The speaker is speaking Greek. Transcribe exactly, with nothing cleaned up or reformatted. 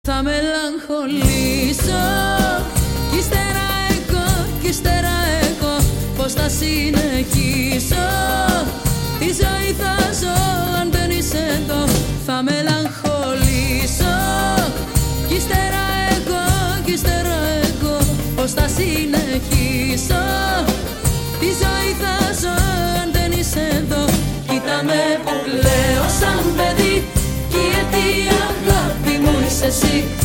Θα μελαγχολήσω κι ύστερα εγώ, κι ύστερα εγώ πως θα συνεχίσω. Τη ζωή θα ζω αν δεν είσαι εδώ. Θα μελαγχολήσω κι ύστερα εγώ, κι ύστερα εγώ πως θα συνεχίσω. Τη ζωή θα ζω αν δεν είσαι εδώ. Κοίτα με που κλαίω σαν παιδί κι η αιτία αγάπη μου είσαι εσύ.